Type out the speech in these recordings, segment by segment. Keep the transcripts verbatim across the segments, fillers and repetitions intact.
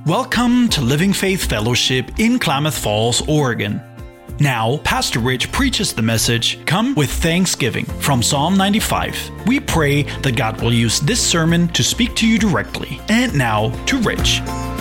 Welcome to Living Faith Fellowship in Klamath Falls, Oregon. Now, Pastor Rich preaches the message, Come with Thanksgiving, from Psalm ninety-five. We pray that God will use this sermon to speak to you directly. And now, to Rich.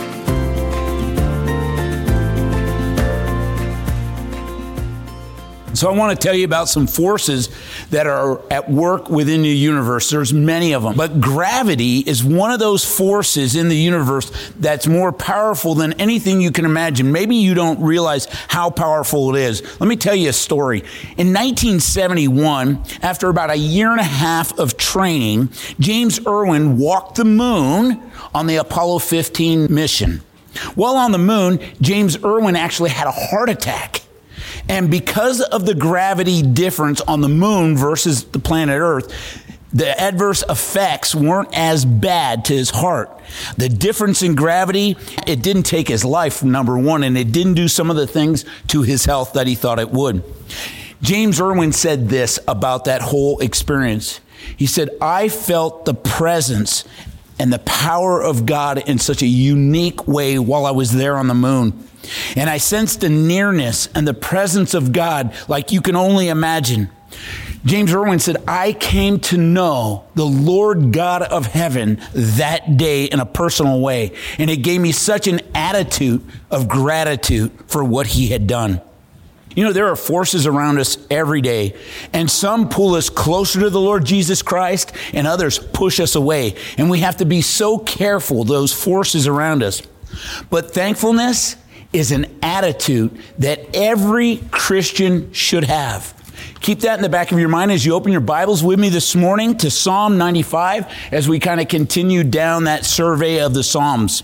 So I want to tell you about some forces that are at work within the universe. There's many of them. But gravity is one of those forces in the universe that's more powerful than anything you can imagine. Maybe you don't realize how powerful it is. Let me tell you a story. In nineteen seventy-one, after about a year and a half of training, James Irwin walked the moon on the Apollo fifteen mission. While on the moon, James Irwin actually had a heart attack. And because of the gravity difference on the moon versus the planet Earth, the adverse effects weren't as bad to his heart. The difference in gravity, it didn't take his life, number one, and it didn't do some of the things to his health that he thought it would. James Irwin said this about that whole experience. He said, I felt the presence and the power of God in such a unique way while I was there on the moon. And I sensed the nearness and the presence of God like you can only imagine. James Irwin said, I came to know the Lord God of heaven that day in a personal way. And it gave me such an attitude of gratitude for what he had done. You know, there are forces around us every day, and some pull us closer to the Lord Jesus Christ, and others push us away. And we have to be so careful, those forces around us. But thankfulness is an attitude that every Christian should have. Keep that in the back of your mind as you open your Bibles with me this morning to Psalm ninety-five as we kind of continue down that survey of the Psalms.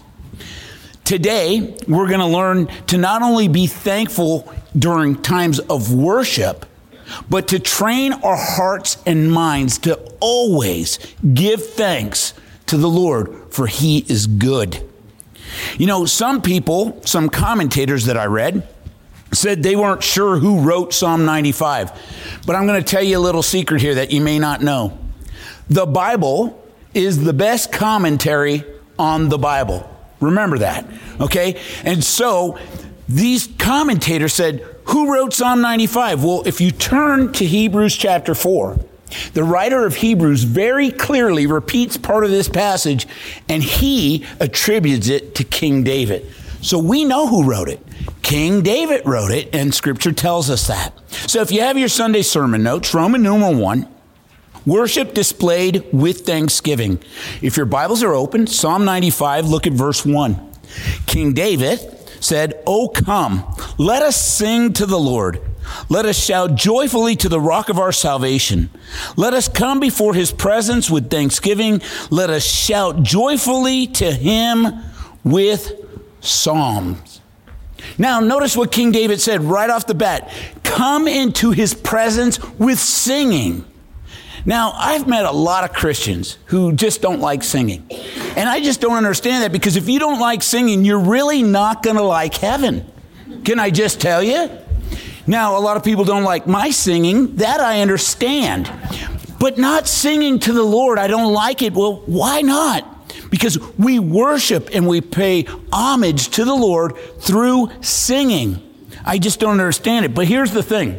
Today, we're going to learn to not only be thankful during times of worship, but to train our hearts and minds to always give thanks to the Lord, for He is good. You know, some people, some commentators that I read, said they weren't sure who wrote Psalm ninety-five. But I'm going to tell you a little secret here that you may not know. The Bible is the best commentary on the Bible. Remember that, okay? And so these commentators said, who wrote Psalm ninety-five? Well, if you turn to Hebrews chapter four, the writer of Hebrews very clearly repeats part of this passage, and he attributes it to King David. So we know who wrote it. King David wrote it, and Scripture tells us that. So if you have your Sunday sermon notes, Roman numeral one, worship displayed with thanksgiving. If your Bibles are open, Psalm ninety-five, look at verse one. King David said, "O come, let us sing to the Lord. Let us shout joyfully to the rock of our salvation. Let us come before his presence with thanksgiving. Let us shout joyfully to him with psalms." Now, notice what King David said right off the bat. Come into his presence with singing. Now, I've met a lot of Christians who just don't like singing. And I just don't understand that, because if you don't like singing, you're really not going to like heaven. Can I just tell you? Now, a lot of people don't like my singing. That I understand. But not singing to the Lord, I don't like it. Well, why not? Because we worship and we pay homage to the Lord through singing. I just don't understand it. But here's the thing.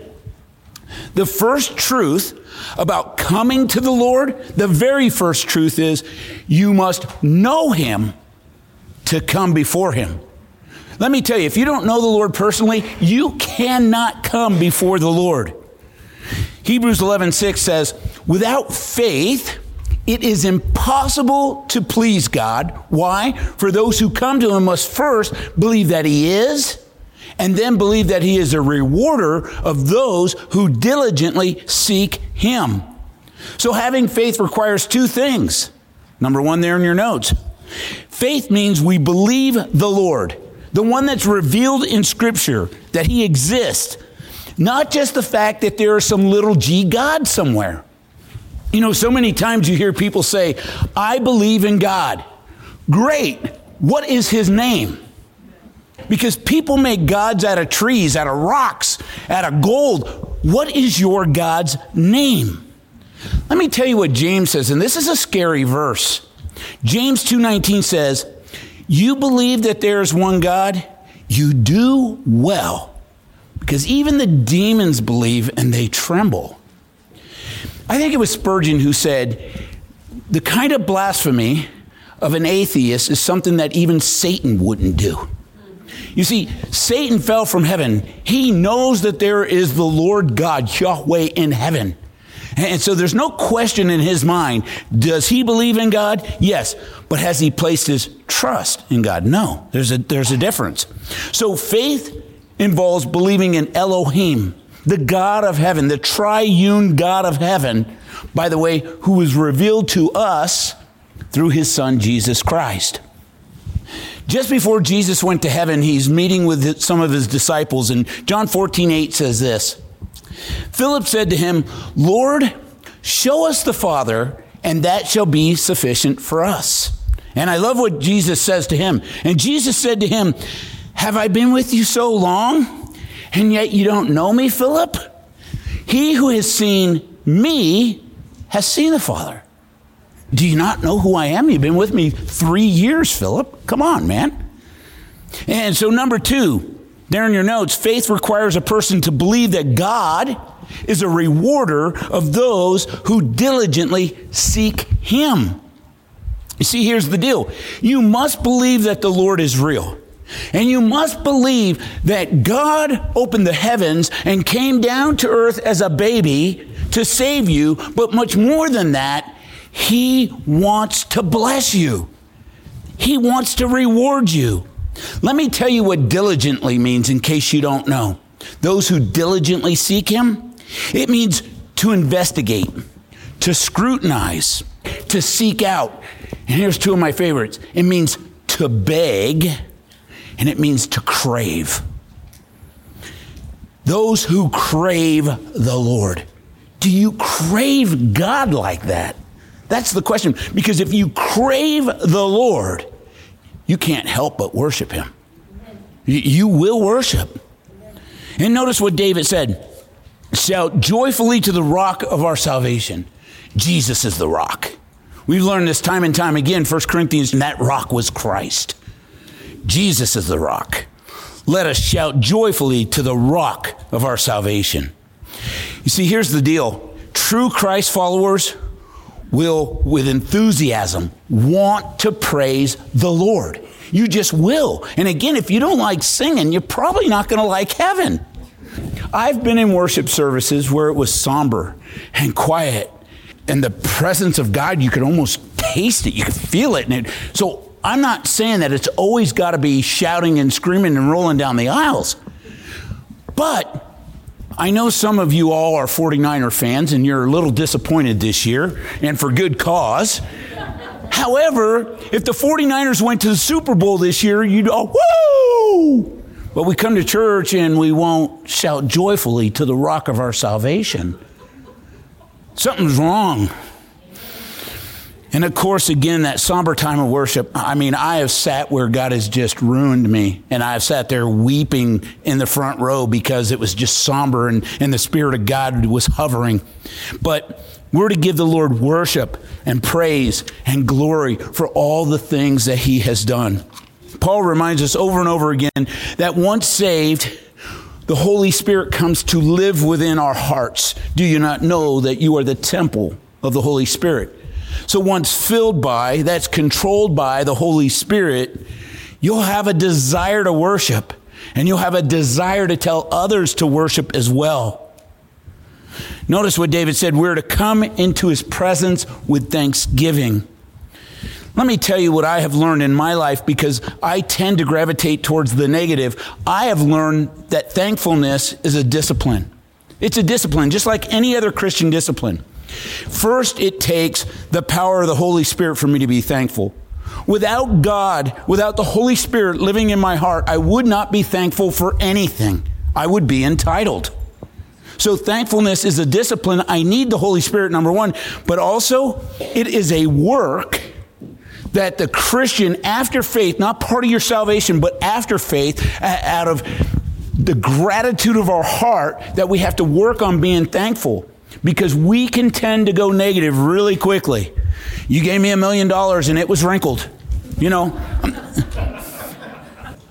The first truth about coming to the Lord, the very first truth is you must know him to come before him. Let me tell you, if you don't know the Lord personally, you cannot come before the Lord. Hebrews eleven six says, without faith, it is impossible to please God. Why? For those who come to him must first believe that he is, and then believe that he is a rewarder of those who diligently seek him. So having faith requires two things. Number one there in your notes. Faith means we believe the Lord, the one that's revealed in Scripture, that he exists. Not just the fact that there is some little g God somewhere. You know, so many times you hear people say, I believe in God. Great. What is his name? Because people make gods out of trees, out of rocks, out of gold. What is your God's name? Let me tell you what James says, and this is a scary verse. James two nineteen says, You believe that there is one God? You do well, because even the demons believe and they tremble. I think it was Spurgeon who said, the kind of blasphemy of an atheist is something that even Satan wouldn't do. You see, Satan fell from heaven. He knows that there is the Lord God, Yahweh, in heaven. And so there's no question in his mind, does he believe in God? Yes. But has he placed his trust in God? No. There's a, there's a difference. So faith involves believing in Elohim, the God of heaven, the triune God of heaven, by the way, who was revealed to us through his son, Jesus Christ. Just before Jesus went to heaven, he's meeting with some of his disciples, and John fourteen eight says this. Philip said to him, Lord, show us the Father, and that shall be sufficient for us. And I love what Jesus says to him. And Jesus said to him, have I been with you so long, and yet you don't know me, Philip? He who has seen me has seen the Father. Do you not know who I am? You've been with me three years, Philip. Come on, man. And so number two, there in your notes, faith requires a person to believe that God is a rewarder of those who diligently seek him. You see, here's the deal. You must believe that the Lord is real. And you must believe that God opened the heavens and came down to earth as a baby to save you. But much more than that, he wants to bless you. He wants to reward you. Let me tell you what diligently means in case you don't know. Those who diligently seek him, it means to investigate, to scrutinize, to seek out. And here's two of my favorites. It means to beg, and it means to crave. Those who crave the Lord. Do you crave God like that? That's the question. Because if you crave the Lord, you can't help but worship him. You will worship. And notice what David said. Shout joyfully to the rock of our salvation. Jesus is the rock. We've learned this time and time again, First Corinthians, and that rock was Christ. Jesus is the rock. Let us shout joyfully to the rock of our salvation. You see, here's the deal. True Christ followers will, with enthusiasm, want to praise the Lord. You just will. And again, if you don't like singing, you're probably not going to like heaven. I've been in worship services where it was somber and quiet, and the presence of God, you could almost taste it. You could feel it. And it, so I'm not saying that it's always got to be shouting and screaming and rolling down the aisles. But I know some of you all are forty-niner fans, and you're a little disappointed this year, and for good cause. However, if the forty-niners went to the Super Bowl this year, you'd go, woo! But we come to church and we won't shout joyfully to the rock of our salvation. Something's wrong. And of course, again, that somber time of worship, I mean, I have sat where God has just ruined me. And I've sat there weeping in the front row because it was just somber and, and the Spirit of God was hovering. But we're to give the Lord worship and praise and glory for all the things that he has done. Paul reminds us over and over again that once saved, the Holy Spirit comes to live within our hearts. Do you not know that you are the temple of the Holy Spirit? So once filled by, that's controlled by the Holy Spirit, you'll have a desire to worship, and you'll have a desire to tell others to worship as well. Notice what David said, we're to come into his presence with thanksgiving. Let me tell you what I have learned in my life, because I tend to gravitate towards the negative. I have learned that thankfulness is a discipline. It's a discipline, just like any other Christian discipline. First, it takes the power of the Holy Spirit for me to be thankful. Without God, without the Holy Spirit living in my heart, I would not be thankful for anything. I would be entitled. So thankfulness is a discipline. I need the Holy Spirit, number one, but also it is a work that the Christian, after faith, not part of your salvation, but after faith, out of the gratitude of our heart, that we have to work on being thankful. Because we can tend to go negative really quickly. You gave me a million dollars and it was wrinkled. You know,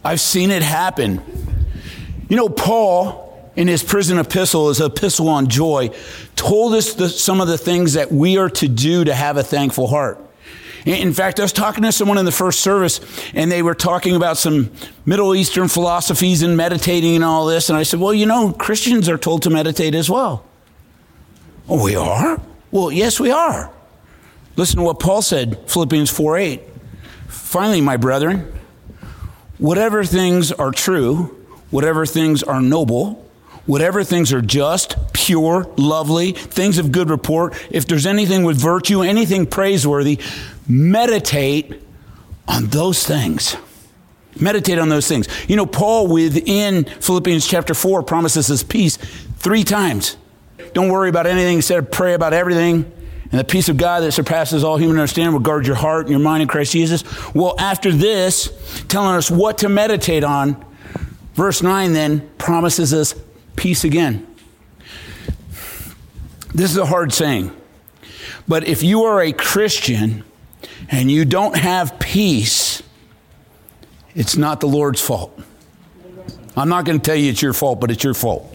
I've seen it happen. You know, Paul, in his prison epistle, his epistle on joy, told us the, some of the things that we are to do to have a thankful heart. In fact, I was talking to someone in the first service, and they were talking about some Middle Eastern philosophies and meditating and all this. And I said, well, you know, Christians are told to meditate as well. Oh, we are? Well, yes, we are. Listen to what Paul said, Philippians four eight. Finally, my brethren, whatever things are true, whatever things are noble, whatever things are just, pure, lovely, things of good report, if there's anything with virtue, anything praiseworthy, meditate on those things. Meditate on those things. You know, Paul within Philippians chapter four promises us peace three times. Don't worry about anything, instead pray about everything. And the peace of God that surpasses all human understanding will guard your heart and your mind in Christ Jesus. Well, after this, telling us what to meditate on, verse nine then promises us peace again. This is a hard saying. But if you are a Christian and you don't have peace, it's not the Lord's fault. I'm not going to tell you it's your fault, but it's your fault.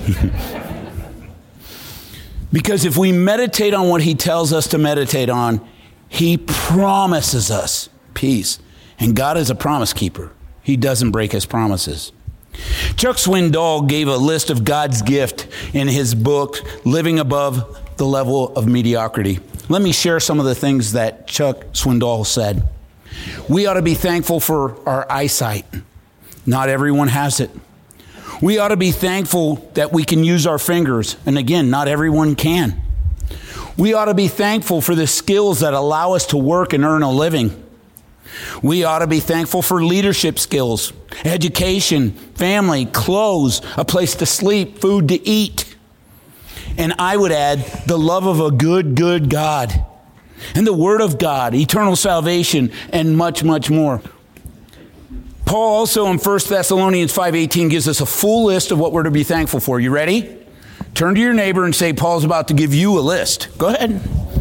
Because if we meditate on what he tells us to meditate on, he promises us peace. And God is a promise keeper. He doesn't break his promises. Chuck Swindoll gave a list of God's gift in his book, Living Above the Level of Mediocrity. Let me share some of the things that Chuck Swindoll said. We ought to be thankful for our eyesight. Not everyone has it. We ought to be thankful that we can use our fingers. And again, not everyone can. We ought to be thankful for the skills that allow us to work and earn a living. We ought to be thankful for leadership skills, education, family, clothes, a place to sleep, food to eat. And I would add the love of a good, good God and the Word of God, eternal salvation, and much, much more. Paul also in First Thessalonians five eighteen gives us a full list of what we're to be thankful for. You ready? Turn to your neighbor and say, Paul's about to give you a list. Go ahead.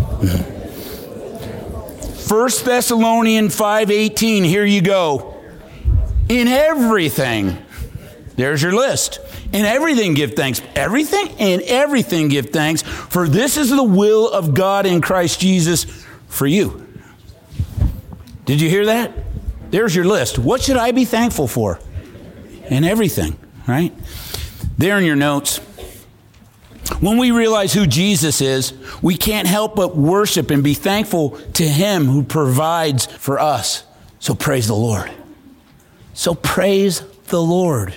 First Thessalonians five eighteen, here you go. In everything, there's your list. In everything give thanks. Everything? In everything give thanks, for this is the will of God in Christ Jesus for you. Did you hear that? There's your list. What should I be thankful for? In everything, right? There in your notes. When we realize who Jesus is, we can't help but worship and be thankful to him who provides for us. So praise the Lord. So praise the Lord.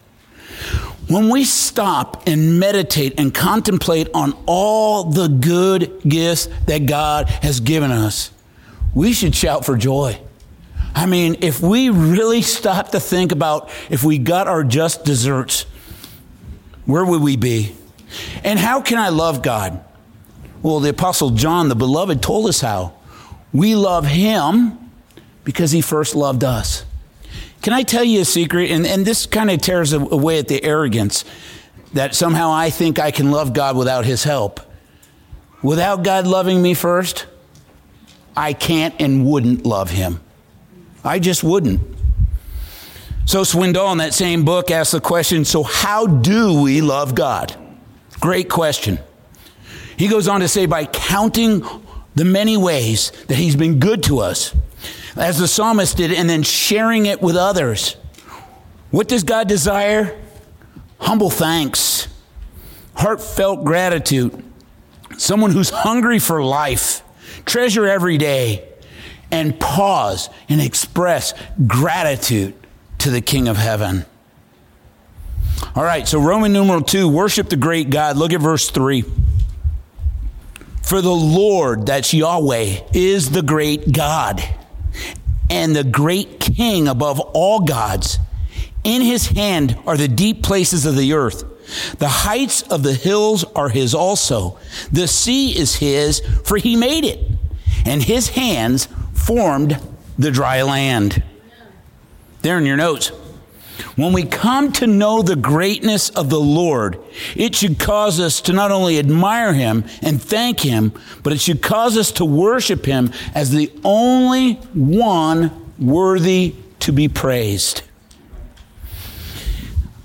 When we stop and meditate and contemplate on all the good gifts that God has given us, we should shout for joy. I mean, if we really stop to think about if we got our just desserts, where would we be? And how can I love God? Well, the Apostle John, the beloved, told us how. We love him because he first loved us. Can I tell you a secret? And, and this kind of tears away at the arrogance that somehow I think I can love God without his help. Without God loving me first, I can't and wouldn't love him. I just wouldn't. So Swindoll in that same book asks the question, so how do we love God? Great question. He goes on to say, by counting the many ways that he's been good to us, as the psalmist did, and then sharing it with others. What does God desire? Humble thanks, heartfelt gratitude, someone who's hungry for life, treasure every day, and pause and express gratitude to the King of Heaven. All right, so Roman numeral two, worship the great God. Look at verse three. For the Lord, that's Yahweh, is the great God and the great King above all gods. In his hand are the deep places of the earth. The heights of the hills are his also. The sea is his, for he made it, and his hands formed the dry land. There in your notes. When we come to know the greatness of the Lord, it should cause us to not only admire him and thank him, but it should cause us to worship him as the only one worthy to be praised.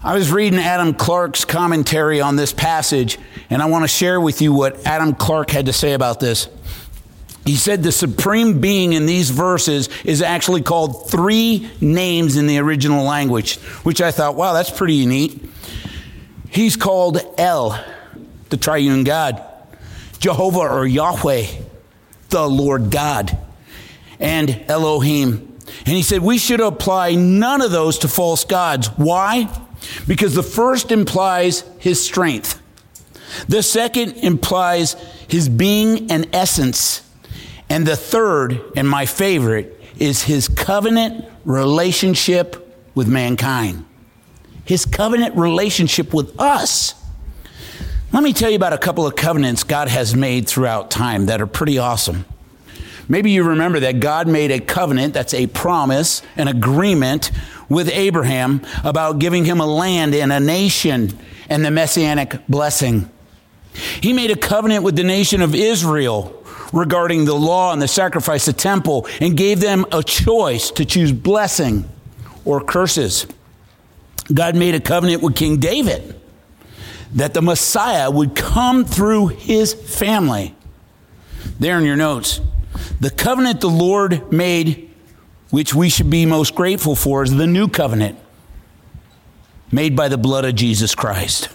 I was reading Adam Clarke's commentary on this passage, and I want to share with you what Adam Clarke had to say about this. He said the supreme being in these verses is actually called three names in the original language, which I thought, wow, that's pretty neat. He's called El, the triune God, Jehovah or Yahweh, the Lord God, and Elohim. And he said we should apply none of those to false gods. Why? Because the first implies his strength. The second implies his being and essence. And the third, and my favorite, is his covenant relationship with mankind. His covenant relationship with us. Let me tell you about a couple of covenants God has made throughout time that are pretty awesome. Maybe you remember that God made a covenant, that's a promise, an agreement with Abraham about giving him a land and a nation and the messianic blessing. He made a covenant with the nation of Israel regarding the law and the sacrifice, the temple, and gave them a choice to choose blessing or curses. God made a covenant with King David that the Messiah would come through his family. There in your notes. The covenant the Lord made, which we should be most grateful for, is the new covenant made by the blood of Jesus Christ.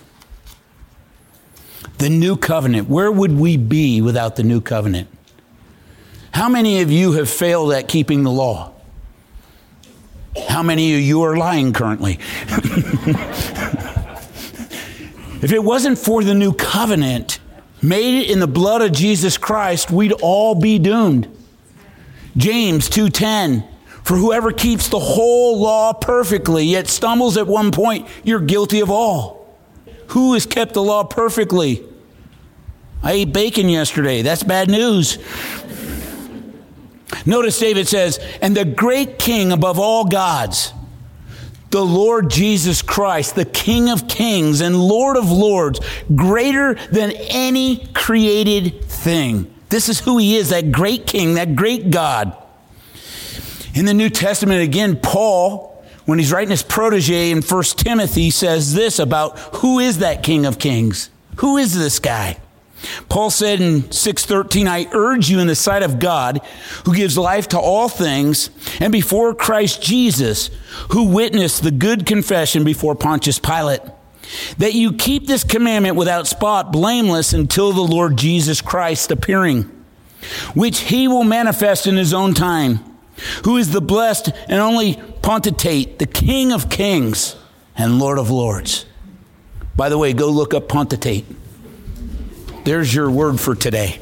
The new covenant. Where would we be without the new covenant? How many of you have failed at keeping the law? How many of you are lying currently? If it wasn't for the new covenant made in the blood of Jesus Christ, we'd all be doomed. James two ten, for whoever keeps the whole law perfectly, yet stumbles at one point, you're guilty of all. Who has kept the law perfectly? I ate bacon yesterday. That's bad news. Notice David says, and the great king above all gods, the Lord Jesus Christ, the King of kings and Lord of lords, greater than any created thing. This is who he is, that great king, that great God. In the New Testament, again, Paul, when he's writing his protege in First Timothy, says this about who is that King of kings? Who is this guy? Paul said in six thirteen, I urge you in the sight of God, who gives life to all things, and before Christ Jesus, who witnessed the good confession before Pontius Pilate, that you keep this commandment without spot, blameless, until the Lord Jesus Christ appearing, which he will manifest in his own time, who is the blessed and only Pontificate, the King of kings and Lord of lords. By the way, go look up Pontificate. There's your word for today.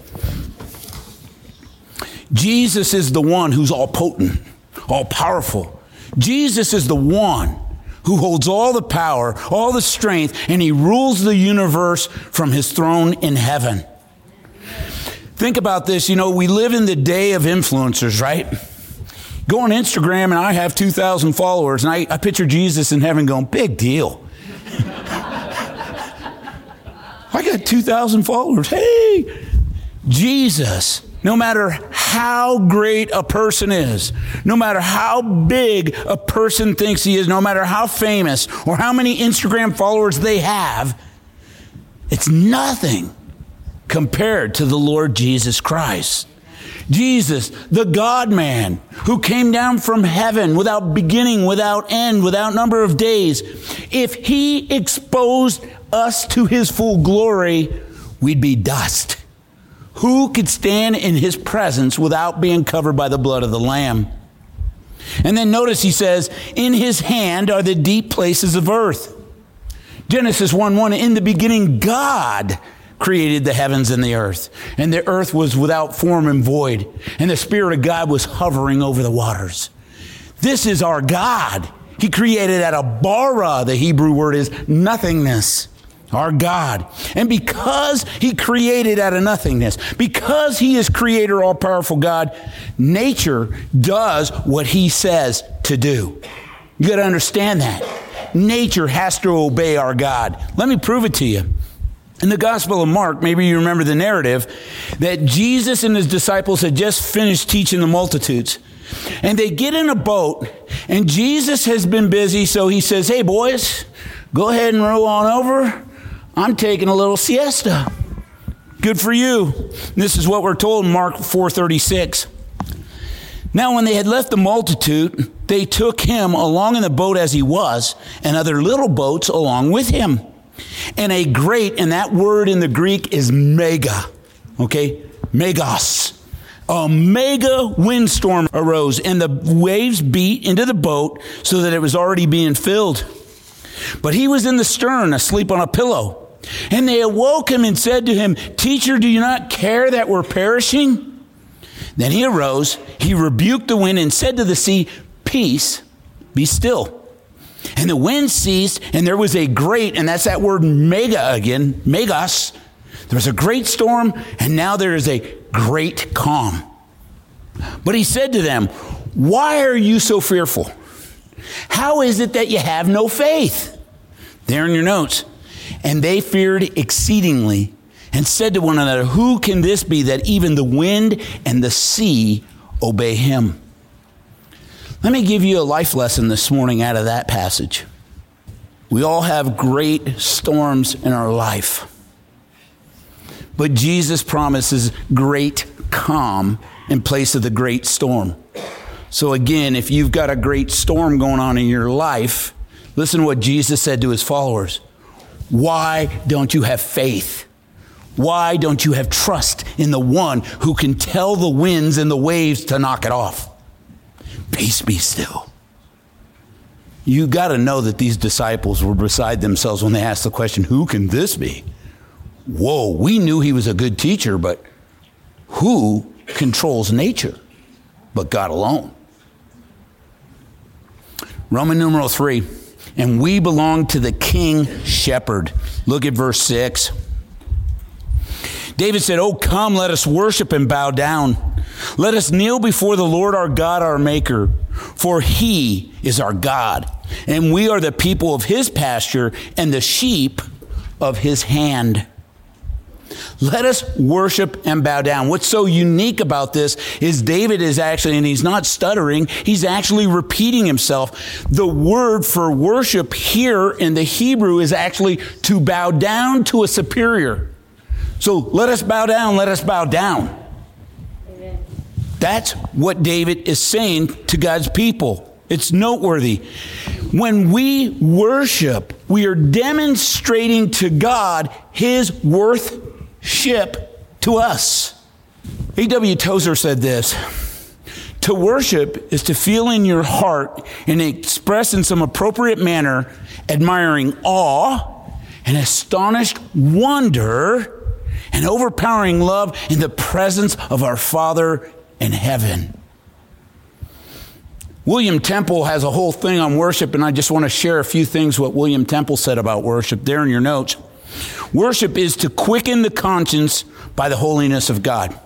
Jesus is the one who's all potent, all powerful. Jesus is the one who holds all the power, all the strength, and he rules the universe from his throne in heaven. Think about this. You know, we live in the day of influencers, right? Go on Instagram and I have two thousand followers, and I, I picture Jesus in heaven going, big deal. I got two thousand followers. Hey, Jesus, no matter how great a person is, no matter how big a person thinks he is, no matter how famous or how many Instagram followers they have, it's nothing compared to the Lord Jesus Christ. Jesus, the God-man, who came down from heaven without beginning, without end, without number of days. If he exposed us to his full glory, we'd be dust. Who could stand in his presence without being covered by the blood of the Lamb? And then notice he says, in his hand are the deep places of earth. Genesis one one, in the beginning God created the heavens and the earth. And the earth was without form and void. And the Spirit of God was hovering over the waters. This is our God. He created out of bara, the Hebrew word is nothingness. Our God. And because he created out of nothingness, because he is creator, all-powerful God, nature does what he says to do. You got to understand that. Nature has to obey our God. Let me prove it to you. In the Gospel of Mark, maybe you remember the narrative, that Jesus and his disciples had just finished teaching the multitudes. And they get in a boat, and Jesus has been busy, so he says, hey boys, Go ahead and roll on over. I'm taking a little siesta. Good for you. This is what we're told in Mark four thirty-six. Now when they had left the multitude, they took him along in the boat as he was, and other little boats along with him. And a great, and that word in the Greek is mega, okay? Megos. A mega windstorm arose, and the waves beat into the boat so that it was already being filled. But he was in the stern, asleep on a pillow. And they awoke him and said to him, "Teacher, do you not care that we're perishing?" Then he arose, he rebuked the wind and said to the sea, "Peace, be still." And the wind ceased, and there was a great, and that's that word mega again, megos. There was a great storm, and now there is a great calm. But he said to them, "Why are you so fearful? How is it that you have no faith?" There in your notes. And they feared exceedingly and said to one another, "Who can this be that even the wind and the sea obey him?" Let me give you a life lesson this morning out of that passage. We all have great storms in our life. But Jesus promises great calm in place of the great storm. So again, if you've got a great storm going on in your life, listen to what Jesus said to his followers. Why don't you have faith? Why don't you have trust in the one who can tell the winds and the waves to knock it off? Peace be still. You got to know that these disciples were beside themselves when they asked the question, who can this be? Whoa, we knew he was a good teacher, but who controls nature but God alone? Roman numeral three. And we belong to the King Shepherd. Look at verse six. David said, "Oh, come, let us worship and bow down. Let us kneel before the Lord our God, our Maker. For he is our God, and we are the people of his pasture and the sheep of his hand." Let us worship and bow down. What's so unique about this is David is actually, and he's not stuttering, he's actually repeating himself. The word for worship here in the Hebrew is actually to bow down to a superior. So let us bow down, let us bow down. Amen. That's what David is saying to God's people. It's noteworthy. When we worship, we are demonstrating to God his worth ship to us. A W Tozer said this: to worship is to feel in your heart and express in some appropriate manner admiring awe and astonished wonder and overpowering love in the presence of our Father in heaven. William Temple has a whole thing on worship, and I just want to share a few things what William Temple said about worship there in your notes. Worship is to quicken the conscience by the holiness of God.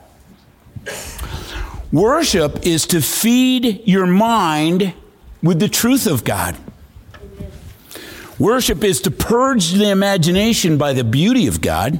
Worship is to feed your mind with the truth of God. Worship is to purge the imagination by the beauty of God.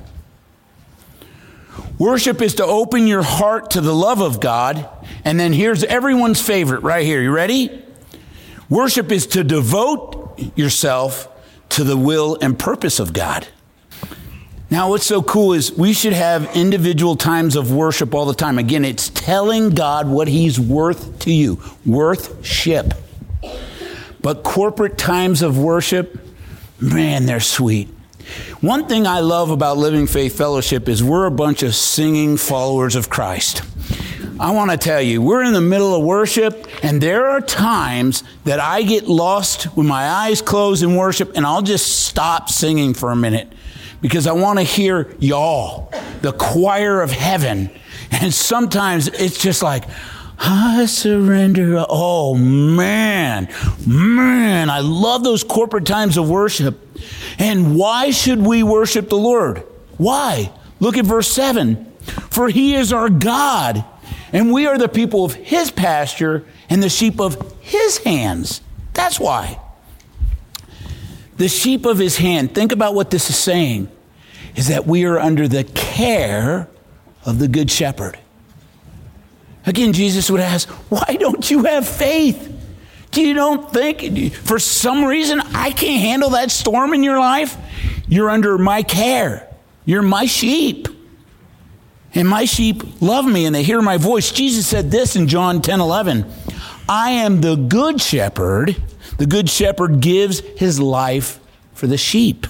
Worship is to open your heart to the love of God. And then here's everyone's favorite right here. You ready? Worship is to devote yourself to the will and purpose of God. Now, what's so cool is we should have individual times of worship all the time. Again, it's telling God what he's worth to you. Worth-ship. But corporate times of worship, man, they're sweet. One thing I love about Living Faith Fellowship is we're a bunch of singing followers of Christ. I want to tell you, we're in the middle of worship, and there are times that I get lost with my eyes closed in worship, and I'll just stop singing for a minute because I want to hear y'all, the choir of heaven. And sometimes it's just like, I surrender. Oh, man, man, I love those corporate times of worship. And why should we worship the Lord? Why? Look at verse seven. For he is our God, and we are the people of his pasture and the sheep of his hands. That's why. The sheep of his hand. Think about what this is saying, is that we are under the care of the good shepherd. Again, Jesus would ask, why don't you have faith? Do you don't think, for some reason, I can't handle that storm in your life? You're under my care. You're my sheep. And my sheep love me and they hear my voice. Jesus said this in John ten eleven. I am the good shepherd. The good shepherd gives his life for the sheep.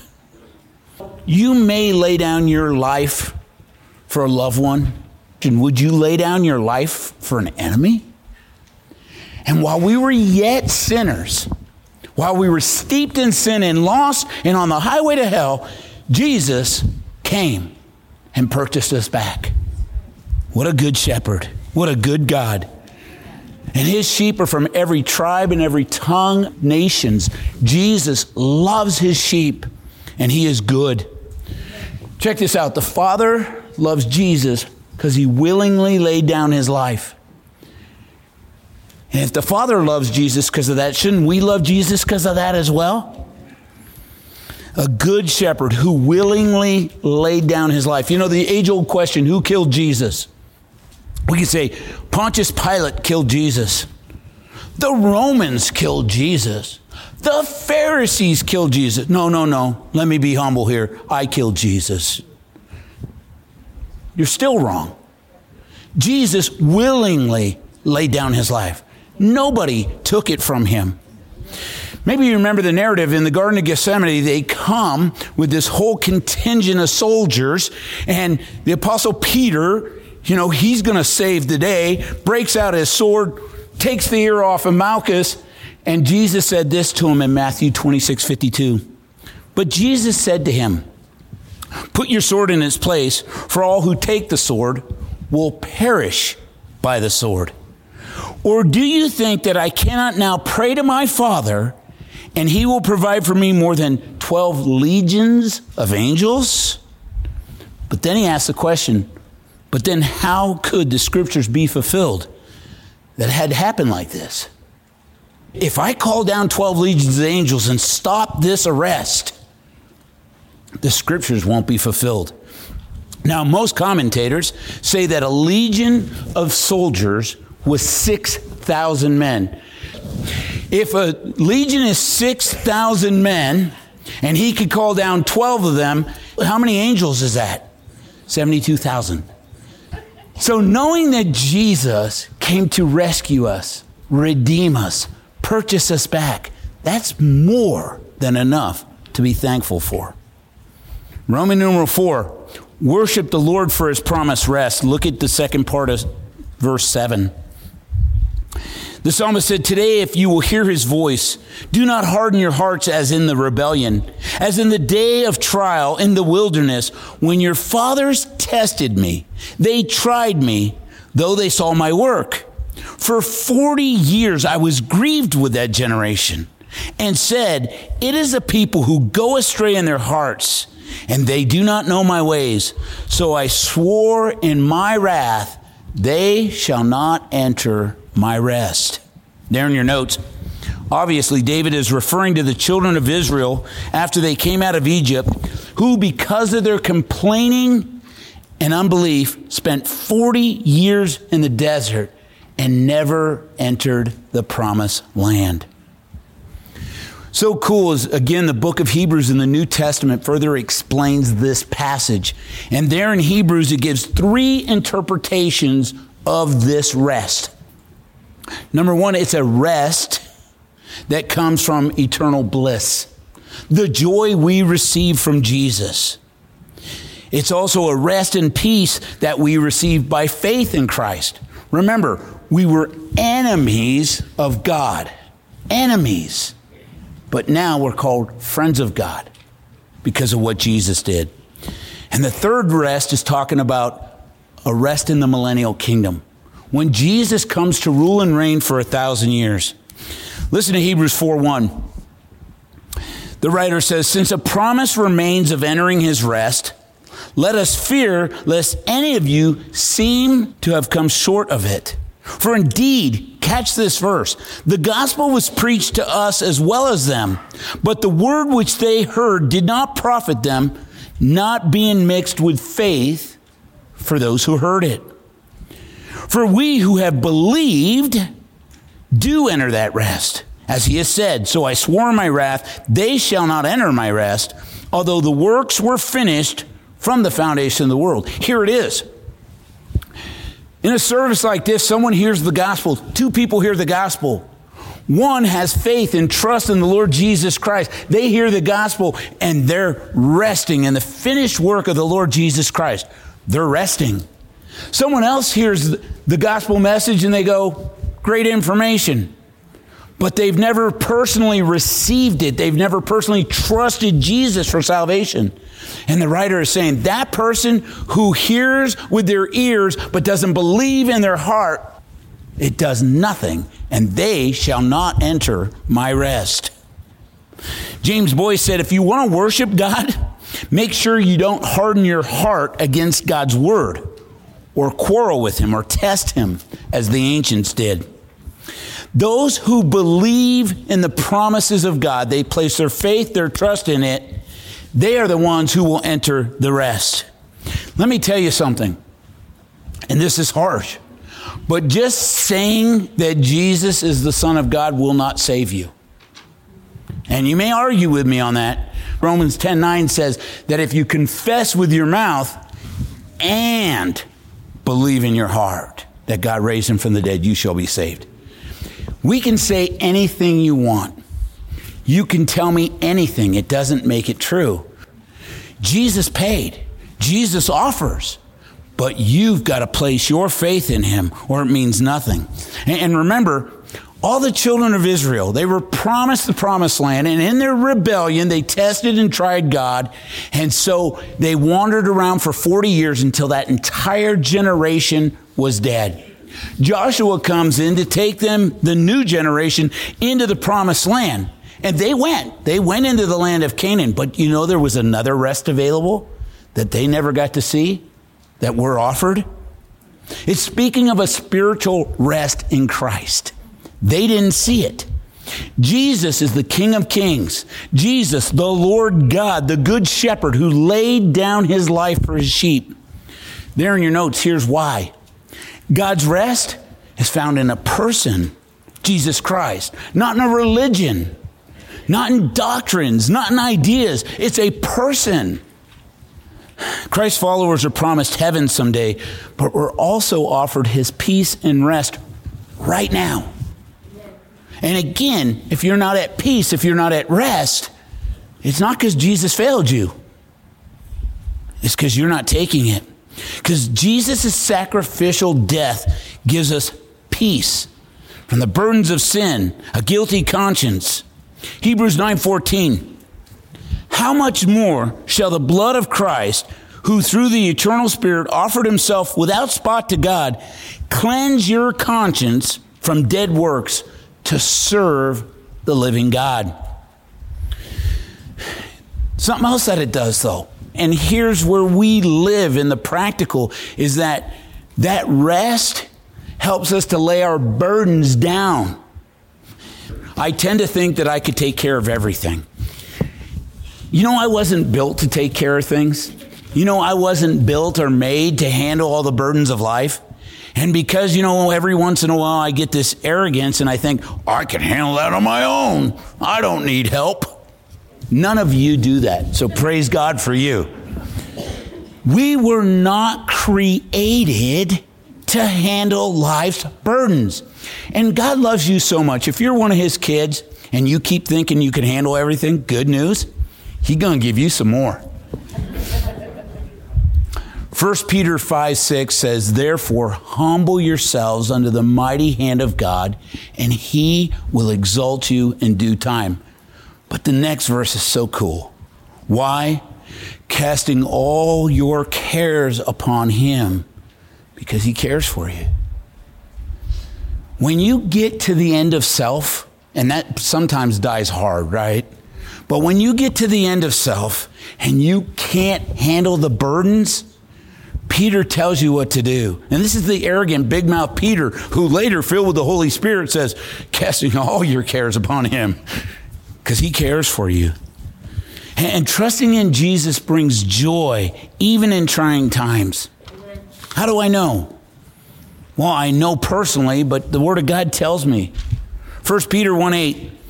You may lay down your life for a loved one. And would you lay down your life for an enemy? And while we were yet sinners, while we were steeped in sin and lost and on the highway to hell, Jesus came and purchased us back. What a good shepherd. What a good God. And his sheep are from every tribe and every tongue, nations. Jesus loves his sheep, and he is good. Check this out. The Father loves Jesus because he willingly laid down his life. And if the Father loves Jesus because of that, shouldn't we love Jesus because of that as well? A good shepherd who willingly laid down his life. You know, the age-old question, who killed Jesus? We could say Pontius Pilate killed Jesus. The Romans killed Jesus. The Pharisees killed Jesus. No, no, no. Let me be humble here. I killed Jesus. You're still wrong. Jesus willingly laid down his life. Nobody took it from him. Maybe you remember the narrative in the Garden of Gethsemane. They come with this whole contingent of soldiers, and the Apostle Peter, you know, he's going to save the day, breaks out his sword, takes the ear off of Malchus, and Jesus said this to him in Matthew twenty-six fifty-two. But Jesus said to him, put your sword in its place, for all who take the sword will perish by the sword. Or do you think that I cannot now pray to my Father, and he will provide for me more than twelve legions of angels? But then he asked the question, but then how could the scriptures be fulfilled that had happened like this? If I call down twelve legions of angels and stop this arrest, the scriptures won't be fulfilled. Now, most commentators say that a legion of soldiers was six thousand men. If a legion is six thousand men and he could call down twelve of them, how many angels is that? seventy-two thousand. So knowing that Jesus came to rescue us, redeem us, purchase us back, that's more than enough to be thankful for. Roman numeral four, worship the Lord for his promised rest. Look at the second part of verse seven. The psalmist said, today, if you will hear his voice, do not harden your hearts as in the rebellion, as in the day of trial in the wilderness, when your fathers tested me. They tried me, though they saw my work. For forty years I was grieved with that generation and said, it is a people who go astray in their hearts, and they do not know my ways. So I swore in my wrath, they shall not enter my rest. There in your notes, obviously David is referring to the children of Israel after they came out of Egypt, who because of their complaining and unbelief spent forty years in the desert and never entered the promised land. So cool is, again, the book of Hebrews in the New Testament further explains this passage. And there in Hebrews, it gives three interpretations of this rest. Number one, it's a rest that comes from eternal bliss, the joy we receive from Jesus. It's also a rest and peace that we receive by faith in Christ. Remember, we were enemies of God, enemies, but now we're called friends of God because of what Jesus did. And the third rest is talking about a rest in the millennial kingdom, when Jesus comes to rule and reign for a thousand years. Listen to Hebrews four one. The writer says, since a promise remains of entering his rest, let us fear lest any of you seem to have come short of it. For indeed, catch this verse, the gospel was preached to us as well as them, but the word which they heard did not profit them, not being mixed with faith for those who heard it. For we who have believed do enter that rest. As he has said, so I swore in my wrath, they shall not enter my rest, although the works were finished from the foundation of the world. Here it is. In a service like this, someone hears the gospel. Two people hear the gospel. One has faith and trust in the Lord Jesus Christ. They hear the gospel and they're resting in the finished work of the Lord Jesus Christ. They're resting. Someone else hears the gospel message and they go, great information. But they've never personally received it. They've never personally trusted Jesus for salvation. And the writer is saying that person who hears with their ears but doesn't believe in their heart, it does nothing, and they shall not enter my rest. James Boyce said, if you want to worship God, make sure you don't harden your heart against God's word or quarrel with him or test him as the ancients did. Those who believe in the promises of God, they place their faith, their trust in it, they are the ones who will enter the rest. Let me tell you something, and this is harsh, but just saying that Jesus is the Son of God will not save you. And you may argue with me on that. Romans ten nine says that if you confess with your mouth and believe in your heart that God raised him from the dead, you shall be saved. We can say anything you want. You can tell me anything. It doesn't make it true. Jesus paid. Jesus offers. But you've got to place your faith in him or it means nothing. And remember, all the children of Israel, they were promised the promised land, and in their rebellion, they tested and tried God. And so they wandered around for forty years until that entire generation was dead. Joshua comes in to take them, the new generation, into the promised land. And they went. They went into the land of Canaan. But you know there was another rest available that they never got to see, that were offered? It's speaking of a spiritual rest in Christ. They didn't see it. Jesus is the King of Kings. Jesus, the Lord God, the Good Shepherd who laid down his life for his sheep. There in your notes, here's why. God's rest is found in a person, Jesus Christ, not in a religion, not in doctrines, not in ideas. It's a person. Christ's followers are promised heaven someday, but we're also offered his peace and rest right now. And again, if you're not at peace, if you're not at rest, it's not because Jesus failed you. It's because you're not taking it. Because Jesus' sacrificial death gives us peace from the burdens of sin, a guilty conscience. Hebrews nine fourteen. How much more shall the blood of Christ, who through the eternal Spirit offered himself without spot to God, cleanse your conscience from dead works to serve the living God? Something else that it does, though, and here's where we live in the practical, is that that rest helps us to lay our burdens down. I tend to think that I could take care of everything. You know, I wasn't built to take care of things. You know, I wasn't built or made to handle all the burdens of life. And because, you know, every once in a while I get this arrogance and I think, I can handle that on my own. I don't need help. None of you do that. So praise God for you. We were not created to handle life's burdens. And God loves you so much. If you're one of his kids and you keep thinking you can handle everything, good news, he's going to give you some more. First Peter five six says, therefore, humble yourselves under the mighty hand of God, and he will exalt you in due time. But the next verse is so cool. Why? Casting all your cares upon him, because he cares for you. When you get to the end of self, and that sometimes dies hard, right? But when you get to the end of self and you can't handle the burdens, Peter tells you what to do. And this is the arrogant, big mouth Peter, who later, filled with the Holy Spirit, says, casting all your cares upon him, because he cares for you. And trusting in Jesus brings joy, even in trying times. How do I know? Well, I know personally, but the Word of God tells me. First Peter one eight,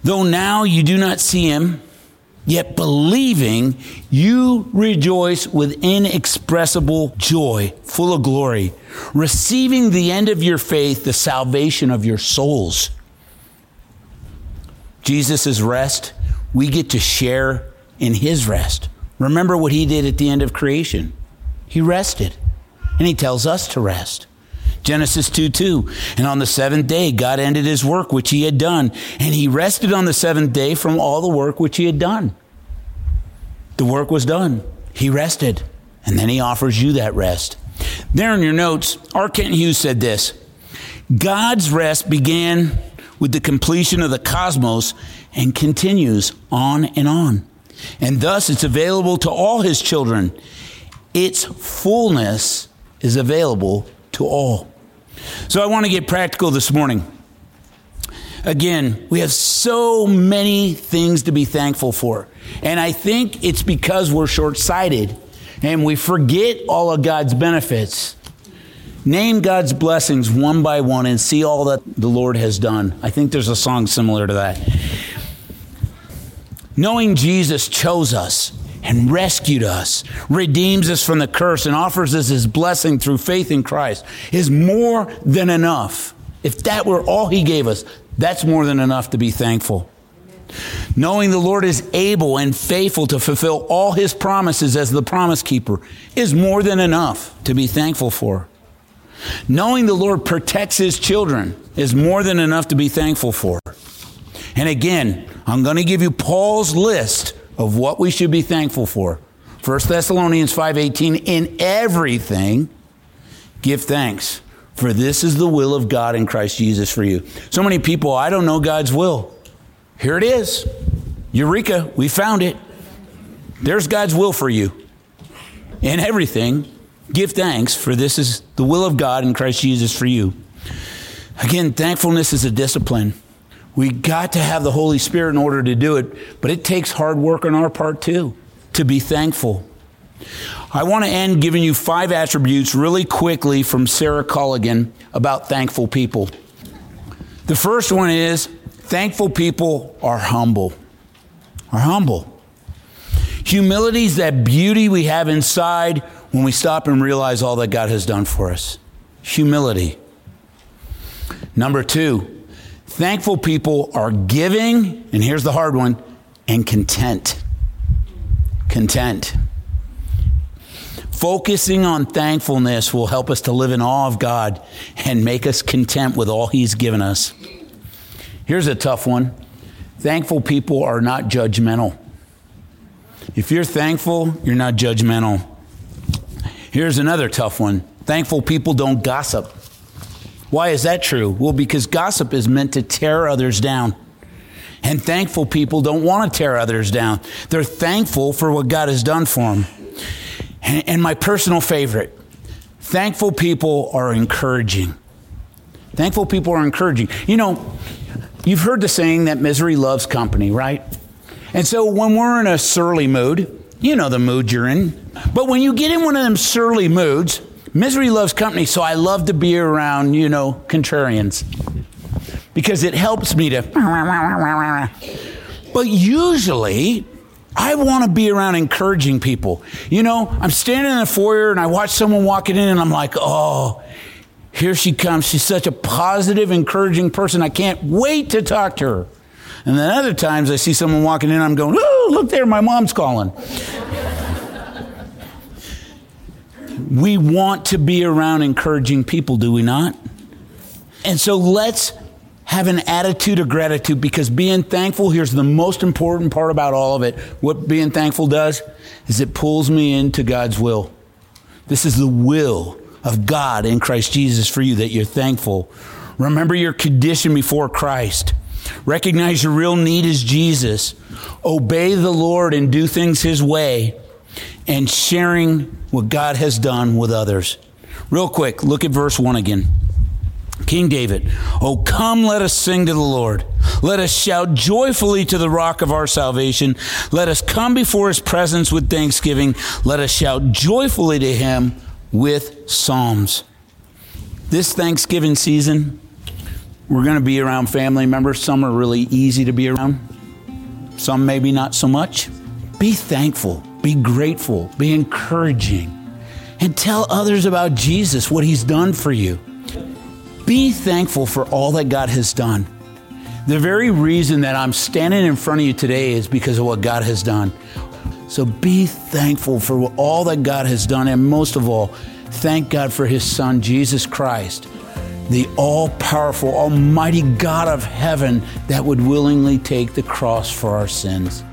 Though now you do not see him, yet believing, you rejoice with inexpressible joy, full of glory, receiving the end of your faith, the salvation of your souls. Jesus' rest, we get to share in his rest. Remember what he did at the end of creation. He rested, and he tells us to rest. Genesis two two, and on the seventh day, God ended his work which he had done, and he rested on the seventh day from all the work which he had done. The work was done. He rested, and then he offers you that rest. There in your notes, R. Kent Hughes said this: God's rest began with the completion of the cosmos and continues on and on. And thus it's available to all his children. Its fullness is available to all. So I want to get practical this morning. Again, we have so many things to be thankful for. And I think it's because we're short-sighted and we forget all of God's benefits. Name God's blessings one by one and see all that the Lord has done. I think there's a song similar to that. Knowing Jesus chose us and rescued us, redeems us from the curse, and offers us his blessing through faith in Christ is more than enough. If that were all he gave us, that's more than enough to be thankful. Knowing the Lord is able and faithful to fulfill all his promises as the promise keeper is more than enough to be thankful for. Knowing the Lord protects his children is more than enough to be thankful for. And again, I'm going to give you Paul's list of what we should be thankful for. First Thessalonians five eighteen, in everything, give thanks, for this is the will of God in Christ Jesus for you. So many people, I don't know God's will. Here it is. Eureka, we found it. There's God's will for you. In everything, give thanks, for this is the will of God in Christ Jesus for you. Again, thankfulness is a discipline. We got to have the Holy Spirit in order to do it, but it takes hard work on our part too, to be thankful. I want to end giving you five attributes really quickly from Sarah Culligan about thankful people. The first one is, thankful people are humble. Are humble. Humility is that beauty we have inside when we stop and realize all that God has done for us. Humility. Number two, thankful people are giving, and here's the hard one, and content. Content. Focusing on thankfulness will help us to live in awe of God and make us content with all he's given us. Here's a tough one. Thankful people are not judgmental. If you're thankful, you're not judgmental. Here's another tough one. Thankful people don't gossip. Why is that true? Well, because gossip is meant to tear others down. And thankful people don't want to tear others down. They're thankful for what God has done for them. And, and my personal favorite, thankful people are encouraging. Thankful people are encouraging. You know, you've heard the saying that misery loves company, right? And so when we're in a surly mood, you know the mood you're in. But when you get in one of them surly moods, misery loves company, so I love to be around, you know, contrarians. Because it helps me to... But usually, I want to be around encouraging people. You know, I'm standing in the foyer and I watch someone walking in and I'm like, oh, here she comes. She's such a positive, encouraging person. I can't wait to talk to her. And then other times I see someone walking in and I'm going, oh, look there, my mom's calling. We want to be around encouraging people, do we not? And so let's have an attitude of gratitude, because being thankful, here's the most important part about all of it. What being thankful does is it pulls me into God's will. This is the will of God in Christ Jesus for you, that you're thankful. Remember your condition before Christ. Recognize your real need is Jesus. Obey the Lord and do things his way, and sharing what God has done with others. Real quick, look at verse one again. King David, oh, come, let us sing to the Lord. Let us shout joyfully to the rock of our salvation. Let us come before his presence with thanksgiving. Let us shout joyfully to him with psalms. This Thanksgiving season, We're going to be around family members. Some are really easy to be around. Some maybe not so much. Be thankful. Be grateful. Be encouraging. And tell others about Jesus, what he's done for you. Be thankful for all that God has done. The very reason that I'm standing in front of you today is because of what God has done. So be thankful for all that God has done. And most of all, thank God for his son, Jesus Christ, the all-powerful, almighty God of heaven that would willingly take the cross for our sins.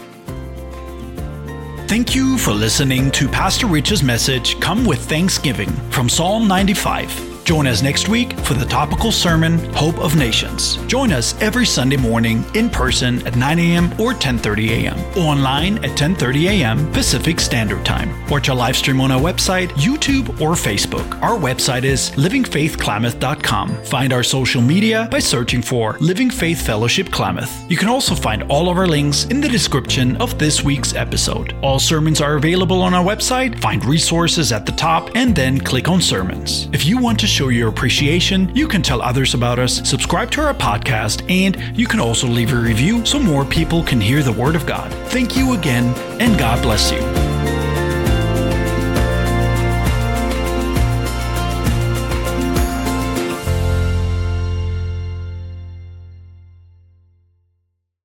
Thank you for listening to Pastor Rich's message, Come with Thanksgiving, from Psalm ninety-five. Join us next week for the topical sermon, Hope of Nations. Join us every Sunday morning in person at nine a.m. or ten thirty a.m. Online at ten thirty a.m. Pacific Standard Time. Watch our live stream on our website, YouTube, or Facebook. Our website is living faith klamath dot com. Find our social media by searching for Living Faith Fellowship Klamath. You can also find all of our links in the description of this week's episode. All sermons are available on our website. Find resources at the top and then click on Sermons. If you want to show your appreciation, you can tell others about us, subscribe to our podcast, and you can also leave a review so more people can hear the Word of God. Thank you again, and God bless you.